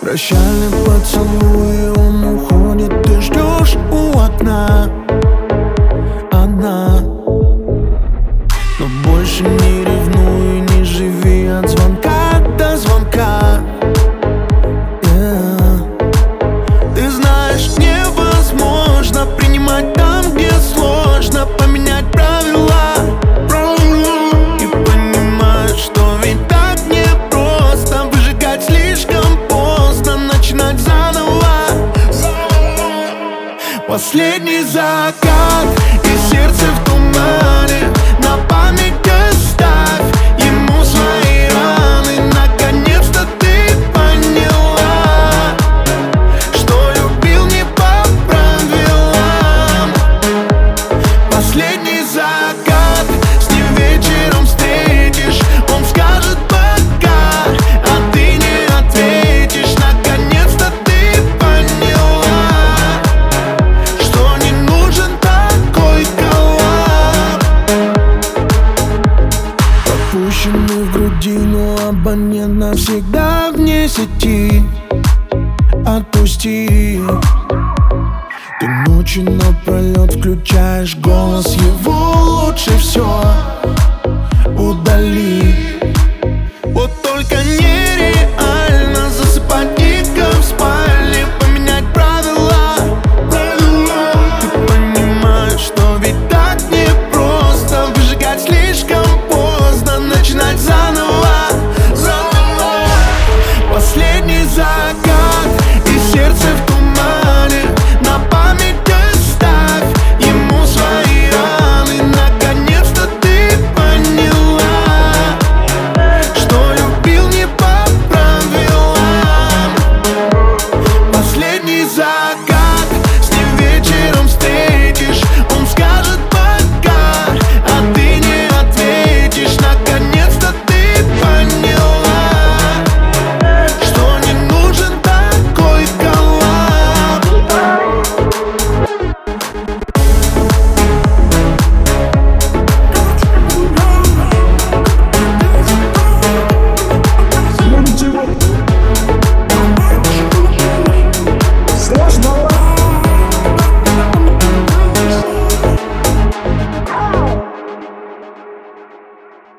Прощальный поцелуй, он уходит, ты ждешь у окна одна. Но больше не ревнуй, не живи от звонка до звонка. Ты знаешь, невозможно принимать там, где сложно, поменять правила. И понимаешь, что ведь так непросто, выжигать слишком поздно, начинать заново. Последний закат и сердце в тумане, на память оставь ему свои раны. Наконец-то ты поняла, что любил не по правилам. Последний закат, с ним вечером встретишь, он скажет пока, а ты не ответишь. Наконец-то ты поняла, что не нужен такой коллап. Пропущенный в грудину абонент навсегда вне сети. Отпусти. Ты ночью напролет включаешь голос его, лучше все удали. Вот только не